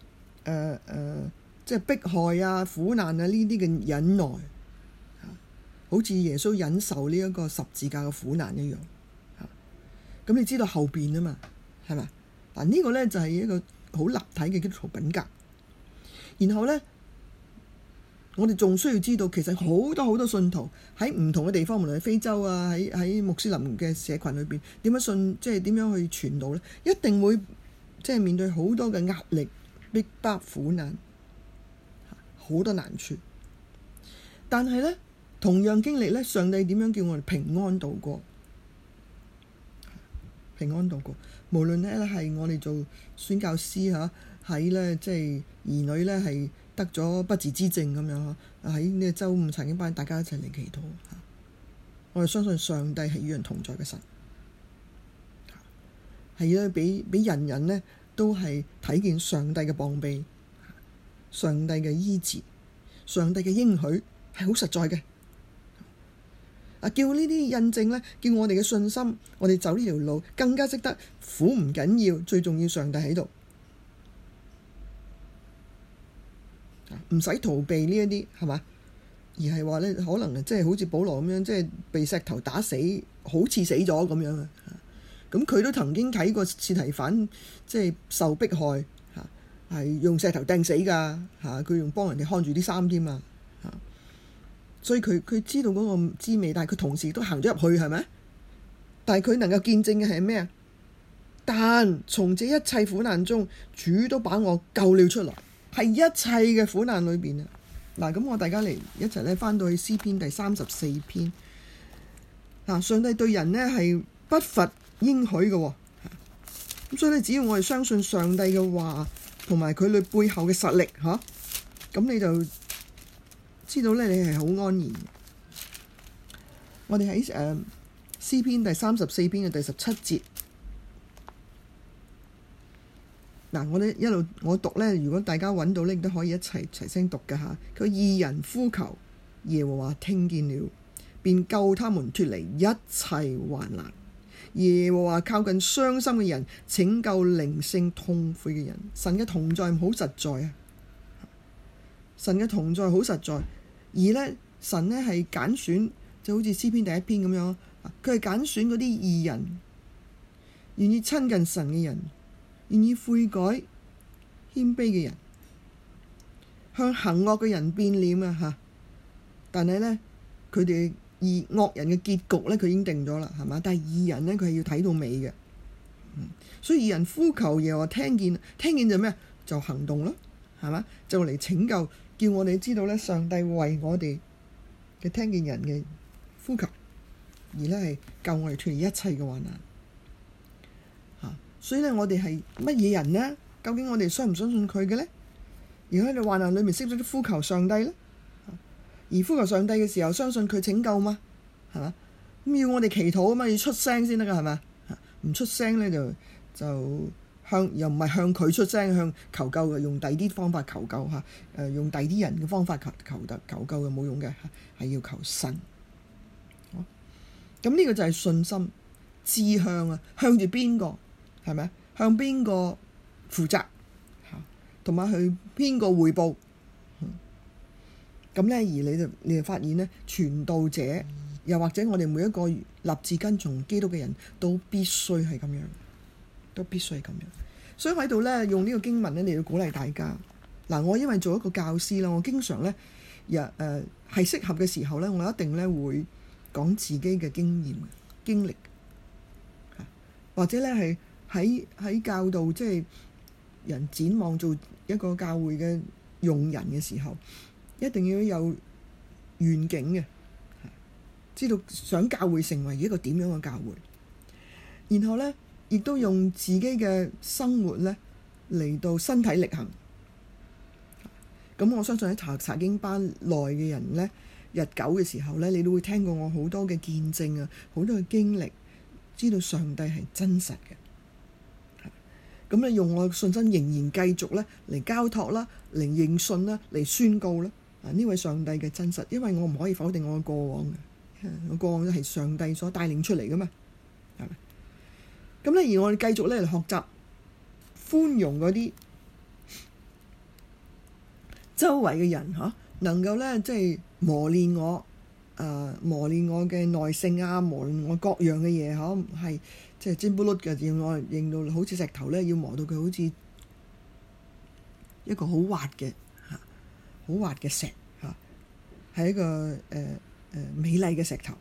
係迫害啊、苦難啊呢啲嘅忍耐。好似耶穌忍受呢一個十字架嘅苦難一樣，咁你知道後邊啊嘛，係咪？嗱，呢個咧就係一個好立體嘅基督徒品格。然後咧，我哋仲需要知道，其實好多信徒喺唔同嘅地方，無論係非洲啊，喺穆斯林嘅社群裏邊，點樣即係點樣去傳道咧？一定會即係面對好多嘅壓力、逼迫、苦難，好多難處。但係咧，同樣經歷咧，上帝點樣叫我哋平安度過？平安度過，無論咧係我哋做宣教師嚇，喺咧即係兒女咧係得咗不治之症咁樣嚇，喺呢個週五曾經班大家一齊嚟祈禱嚇。我哋相信上帝係與人同在嘅神，係咧俾人咧都係睇見上帝嘅膀臂、上帝嘅醫治、上帝嘅應許係好實在嘅。叫呢啲印證咧，叫我哋嘅信心，我哋走呢條路更加識得苦唔緊要，最重要上帝喺度，唔使逃避呢一啲係嘛，而係話咧可能即係好似保羅咁樣，即係被石頭打死，好似死咗咁樣啊！咁佢都曾經睇過司提反即係受迫害嚇，係用石頭掟死㗎嚇，佢用幫人哋看住啲衫添啊！所以佢知道嗰個滋味，但係佢同時都行咗入去，係咪？但係佢能夠見證嘅係咩啊？但從這一切苦難中，主都把我救了出來，係一切嘅苦難裏邊啊！嗱，咁我大家嚟一齊咧翻到去詩篇第34篇。嗱，上帝對人呢係不乏應許嘅喎，咁所以咧只要我哋相信上帝嘅話，同埋佢哋背後嘅實力嚇，咁你就知道咧，你係好安然。我哋喺詩篇第34篇嘅第17節，嗱，我哋一路我讀咧，如果大家揾到咧，亦都可以一齊聲讀嘅嚇。佢義人呼求，耶和華聽見了，便救他們脫離一切患難。耶和華靠近傷心嘅人，拯救靈性痛悔嘅人。神嘅同在好實在啊！神嘅同在好實在。而咧，神咧係揀選，就好似詩篇第1篇咁樣，佢係揀選嗰啲義人，願意親近神嘅人，願意悔改謙卑嘅人，向行惡嘅人變臉啊嚇！但係咧，佢哋惡人嘅結局咧，佢已經定咗啦，係嘛？但係義人咧，佢係要睇到尾嘅。所以義人呼求耶和華聽見就咩？就行動咯，係嘛？就嚟拯救。叫我哋知道咧，上帝為我哋嘅聽見人嘅呼求，而咧係救我哋脫離一切嘅患難嚇。所以咧，我哋係乜嘢人呢？究竟我哋相唔相信佢嘅咧？而喺你患難裏面識咗啲呼求上帝咧，而呼求上帝嘅時候，相信佢拯救嘛，係嘛？咁要我哋祈禱啊嘛，要出聲先得㗎，係嘛？唔出聲咧就又唔係向佢出聲，向求救嘅，用第啲方法求救嚇，用第啲人嘅方法求救嘅冇用嘅，係要求神。咁呢個就係信心志向啊，向住邊個係咪？向邊個負責同埋去邊個彙報？咁咧，而你就發現咧，傳道者又或者我哋每一個立志跟從基督嘅人都必須係咁樣。都必須係咁樣，所以喺度咧用呢個經文咧嚟到鼓勵大家。嗱，我因為做一個教師啦，我經常咧係適合嘅時候咧，我一定咧會講自己嘅經驗經歷。 或者咧係喺教導即係人展望做一個教會嘅用人嘅時候，一定要有願景嘅，知道想教會成為一個點樣嘅教會，然後咧亦都用自己嘅生活咧嚟到身體力行。咁我相信喺查經班內嘅人咧，日久嘅時候咧，你都會聽過我好多嘅見證啊，好多嘅經歷，知道上帝係真實嘅。咁咧用我信心仍然繼續咧嚟交託啦，嚟認信啦，嚟宣告啦。呢位上帝嘅真實，因為我唔可以否定我嘅過往嘅，我過往係上帝所帶領出嚟噶嘛，係咪？咁咧而我哋繼續咧嚟學習寬容嗰啲周圍嘅人嚇，能夠咧即係磨練我嘅耐性啊，磨練我各樣嘅嘢嚇，係即係尖不甩嘅，要我認到好似石頭咧，要磨到佢好似一個好滑嘅嚇，好滑嘅石嚇，係一個美麗嘅石頭。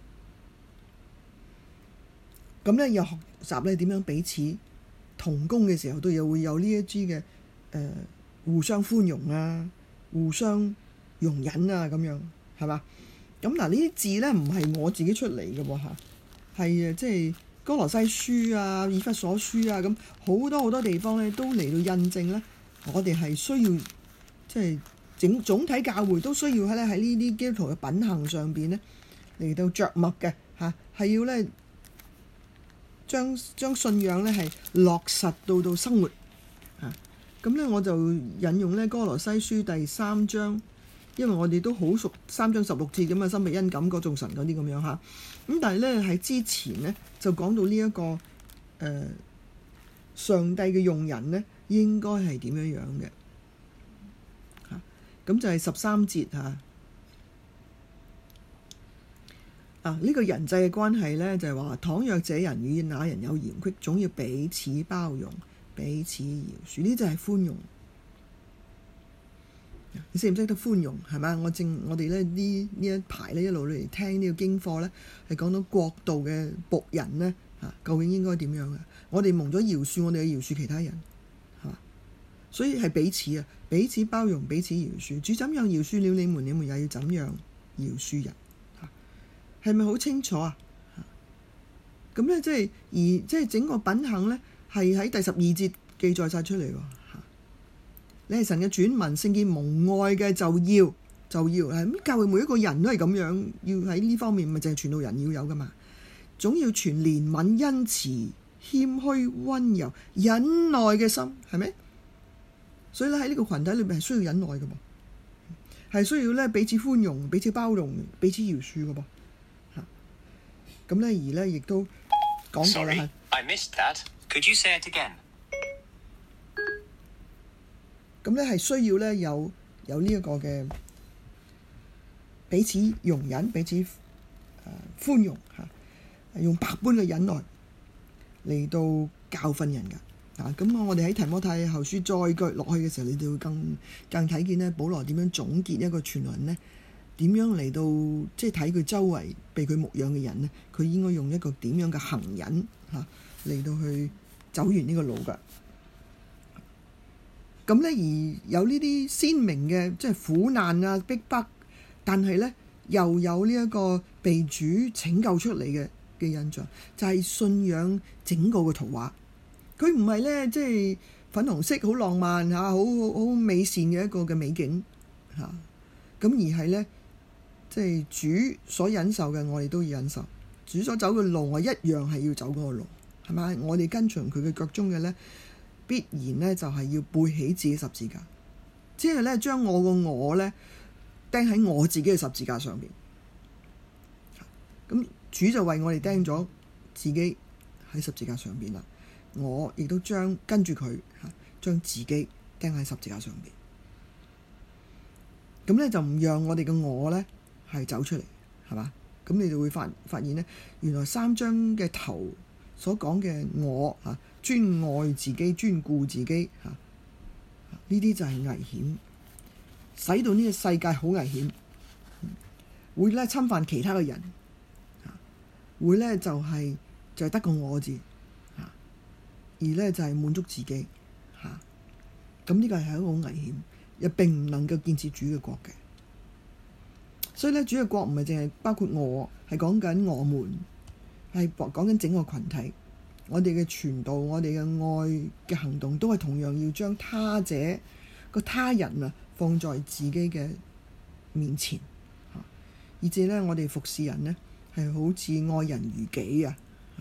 咁咧又學習咧點樣彼此同工嘅時候，都又會有呢一支嘅互相寬容啊，互相容忍啊，咁樣係嘛？咁嗱，呢啲字咧唔係我自己出嚟嘅喎嚇，係即係哥羅西書啊、以弗所書啊，咁好多好多地方咧都嚟到印證咧，我哋係需要即係總體教會都需要喺呢啲基督徒嘅品行上邊咧嚟到着墨嘅嚇，係要咧將信仰咧係落實到生活嚇。咁咧我就引用咧哥羅西書第3章。因為我哋都好熟3章16節咁啊，心被恩感覺眾神嗰啲咁樣嚇。咁但係咧喺之前咧就講到呢一個上帝嘅用人咧應該係點樣樣嘅嚇。咁就係13節嚇。呢個人際嘅關係咧就係話，倘若這人與那人有嫌隙，總要彼此包容，彼此饒恕，呢就係寬容。你識唔識得寬容係咪？我哋咧呢一排咧一路嚟聽呢個經課咧，係講到國度嘅僕人咧究竟應該點樣嘅？我哋蒙咗饒恕，我哋要饒恕其他人係嘛？所以係彼此彼此包容，彼此饒恕。主怎樣饒恕了你們，你們也要怎樣饒恕人。係咪好清楚啊？咁咧即係整個品行咧係喺第12節記載晒出嚟喎。你係神嘅選民，聖潔蒙愛嘅就要咁教會每一個人都係咁樣，要喺呢方面咪淨係傳道人要有噶嘛，總要存憐憫、恩慈、謙虛、溫柔、忍耐嘅心，係咪？所以咧喺呢個群體裏面係需要忍耐嘅噃，係需要咧彼此寬容、彼此包容、彼此饒恕嘅噃嚇。咁咧而咧亦都講過啦。
Sorry, I missed that. Could you say it again?
咁咧係需要咧有呢一個嘅彼此容忍、彼此寬容嚇，用百般嘅忍耐嚟到教訓人㗎。咁我哋喺提摩太後書再腳落去嘅時候，你哋會更睇見咧，保羅點樣總結一個傳人咧，點樣嚟到即係睇佢周圍被佢牧養嘅人咧，佢應該用一個點樣嘅行忍嚇嚟到去走完呢個路㗎。咁咧而有呢啲鮮明嘅即係苦難啊、逼迫，但係咧又有呢一個被主拯救出嚟嘅印象，就係信仰整個嘅圖畫。佢唔係咧即係粉紅色好浪漫嚇、好美善嘅一個嘅美景嚇，咁而係咧即係主所忍受嘅，我哋都要忍受；主所走嘅路，我一樣係要走嗰個路，係咪？我哋跟隨佢嘅腳蹤嘅咧，必然咧就係要背起自己十字架，即係咧將我個我咧釘喺我自己嘅十字架上邊。咁主就為我哋釘咗自己喺十字架上邊啦，我亦都跟住佢將自己釘喺十字架上邊。咁咧就唔讓我哋嘅我咧係走出嚟，係嘛？咁你就會發現咧，原來3章嘅頭所講嘅我專愛自己、專顧自己呢啲就係危險，使到呢個世界好危險，會咧侵犯其他嘅人，會咧就係得個我字而咧就係滿足自己嚇。咁呢個係一個好危險，又並唔能夠建設主嘅國嘅。所以咧，主嘅國唔係淨係包括我，係講緊我們，係講緊整個群體。我哋嘅傳道，我哋嘅愛嘅行動，都係同樣要將他者個他人啊放在自己嘅面前，以至咧我哋服侍人呢，係好似愛人如己啊！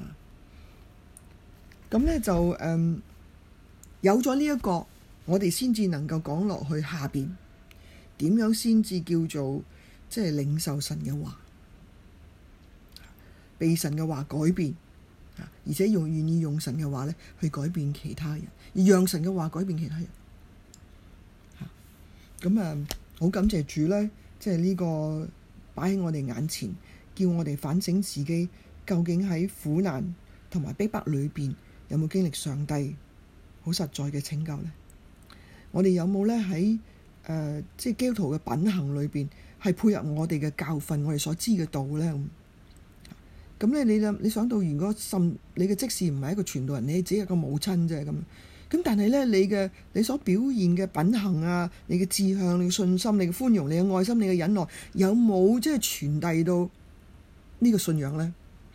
咁咧就有咗呢一個，我哋先至能夠講落去下邊點樣先至叫做即係領受神嘅話，被神嘅話改變。而且願意用神嘅話咧去改變其他人，而讓神嘅話改變其他人。咁好感謝主咧，即係呢個擺喺我哋眼前，叫我哋反省自己，究竟喺苦難同埋逼迫裏邊有冇經歷上帝好實在嘅拯救咧？我哋有冇咧喺即係基督徒嘅品行裏邊係配合我哋嘅教訓，我哋所知嘅道咧？咁咧，你想到如果你嘅即使唔係一個傳道人，你只係一個母親啫咁但係咧，你所表現嘅品行啊，你嘅志向、你嘅信心、你嘅寬容、你嘅愛心、你嘅忍耐，有冇即係傳遞到呢個信仰咧？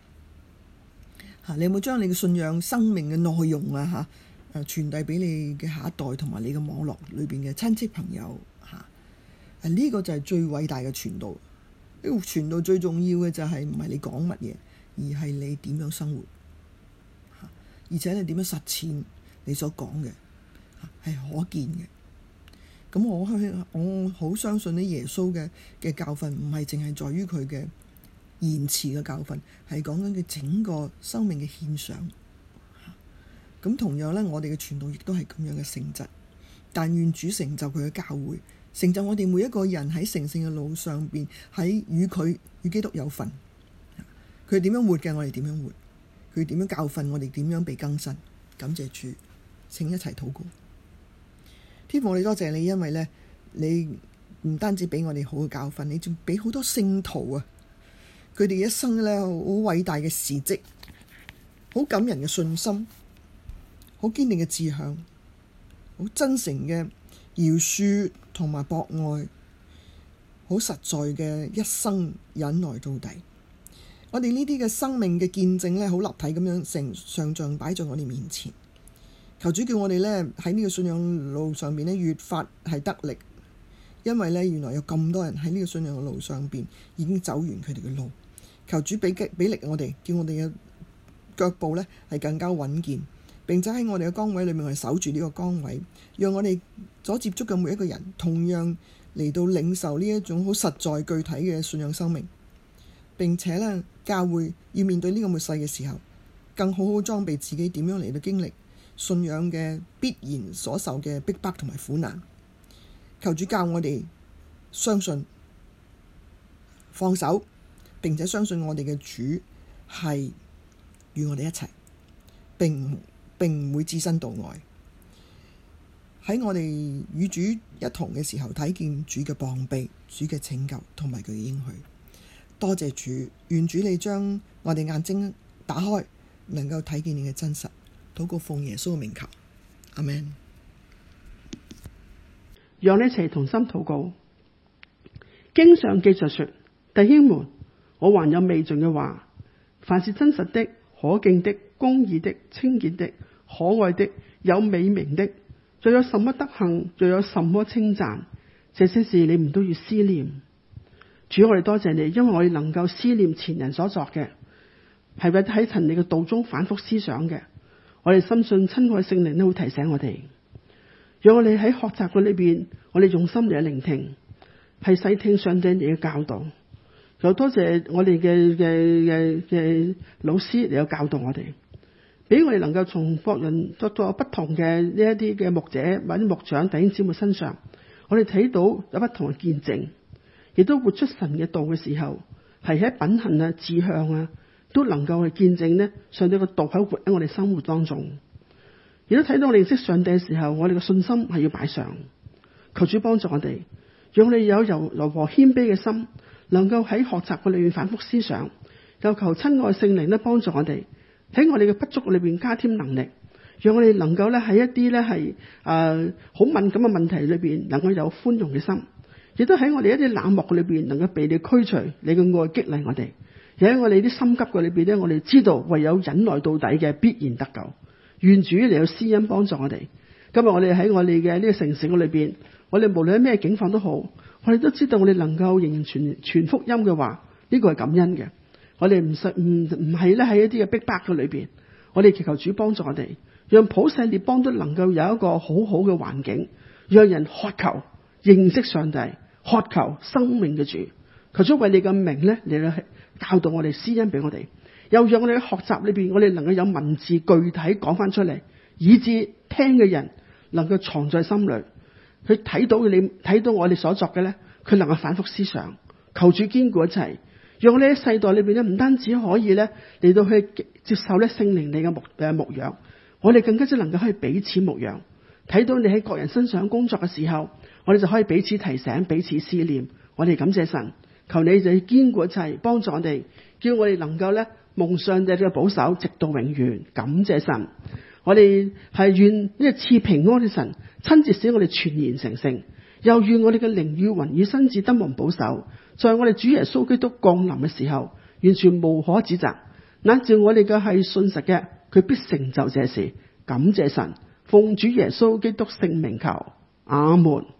你有冇將你嘅信仰生命嘅內容啊傳遞俾你嘅下一代同埋你嘅網絡裏邊嘅親戚朋友呢個就係最偉大嘅傳道。呢個傳道最重要嘅就係唔係你講乜嘢，而係你點樣生活，而且你點樣實踐你所講嘅係可見嘅。咁我好相信呢耶穌嘅教訓唔係淨係在於佢嘅言辭嘅教訓，係講緊佢整個生命嘅獻上。咁同樣咧，我哋嘅傳道亦都係咁樣嘅性質。但願主成就佢嘅教會，成就我哋每一個人喺成聖嘅路上邊，喺與基督有份。佢點樣活嘅，我哋點樣活；佢點樣教訓，我哋點樣被更新。感謝主，請一齊禱告。天父，我哋多謝你，因為咧，你唔單止俾我哋好嘅教訓，你仲俾好多聖徒啊，佢哋一生咧好偉大嘅事蹟，好感人嘅信心，好堅定嘅志向，好真誠嘅饒恕同埋博愛，好實在嘅一生忍耐到底。我哋呢啲嘅生命嘅見證咧，好立體咁樣上像擺在我哋面前。求主叫我哋咧喺呢個信仰路上邊咧越發係得力，因為咧原來有咁多人喺呢個信仰嘅路上邊已經走完佢哋嘅路。求主俾力我哋，叫我哋嘅腳步咧係更加穩健，並且喺我哋嘅崗位裏面係守住呢個崗位，讓我哋所接觸嘅每一個人同樣嚟到領受呢一種好實在具體嘅信仰生命。並且咧教會要面對呢個末世嘅時候，更好好裝備自己，點樣嚟到經歷信仰嘅必然所受嘅逼迫同埋苦難。求主教我哋相信放手，並且相信我哋嘅主係與我哋一齊，並唔會置身度外。喺我哋與主一同嘅時候，睇見主嘅膀臂、主嘅拯救同埋佢嘅應許。多謝主，願主你將我哋眼睛打開，能夠睇見你嘅真實。禱告奉耶穌嘅名求，阿們。
讓你一齊同心禱告。經上記著說：弟兄們，我還有未盡嘅話，凡是真實的、可敬的、公義的、清潔的、可愛的、有美名的，又有什麼德行，又有什麼稱讚，這些事你們都要思念。主，我哋多謝你，因為我哋能夠思念前人所作嘅，係為喺神你嘅道中反覆思想嘅。我哋深信親愛聖靈都會提醒我哋，讓我哋喺學習嘅裏邊，我哋用心嚟聆聽，係細聽上帝你嘅教導。又多謝我哋嘅老師嚟有教導我哋，俾我哋能夠從各人作不同嘅呢一啲嘅牧者或者牧長弟兄姊妹身上，我哋睇到有不同嘅見證，亦都活出神嘅道嘅時候，係喺品行啊、志向啊，都能夠去見證呢上帝嘅道喺活喺我哋生活當中。亦都睇到我哋認識上帝嘅時候，我哋嘅信心係要擺上。求主幫助我哋，讓我哋有柔和謙卑嘅心，能夠喺學習嘅裏面反覆思想。又求親愛聖靈咧幫助我哋喺我哋嘅不足裏邊加添能力， 讓我哋能夠咧喺一啲咧係好敏感嘅問題裏邊，能夠有寬容嘅心，亦都喺我哋一啲冷漠嘅裏邊，能夠被你驅除你嘅愛激勵我哋。而喺我哋啲心急嘅裏邊咧，我哋知道唯有忍耐到底嘅必然得救。願主嚟有施恩幫助我哋。今日我哋喺我哋嘅呢個城市嘅裏邊，我哋無論喺咩境況都好，我哋都知道我哋能夠仍然傳福音嘅話，呢個係感恩嘅。我哋唔係咧喺一啲嘅逼迫嘅裏邊，我哋祈求主幫助我哋，讓普世列邦都能夠有一個好好嘅環境，讓人渴求認識上帝，渴求生命嘅主。求主為你嘅名咧嚟到教導我哋，施恩俾我哋，又讓我哋喺學習裏邊，我哋能夠有文字具體講翻出嚟，以致聽嘅人能夠藏在心裏。佢睇到我哋所作嘅咧，佢能夠反覆思想。求主堅固一切，讓我哋喺世代裏邊咧，唔單止可以咧嚟到去接受咧聖靈你嘅牧養，我哋更加之能夠可以彼此牧養。睇到你喺各人身上工作嘅時候，我哋就可以彼此提醒、彼此思念。我哋感謝神。求你就堅固一切，幫助我哋，叫我哋能夠咧蒙上帝嘅保守，直到永遠。感謝神，我哋係願呢個賜平安嘅神親自使我哋全然成聖，又願我哋嘅靈與魂與身子得蒙保守，在我哋主耶穌基督降臨嘅時候，完全無可指責。那照我哋嘅係信實嘅，佢必成就這事。感謝神，奉主耶穌基督聖名求，阿門。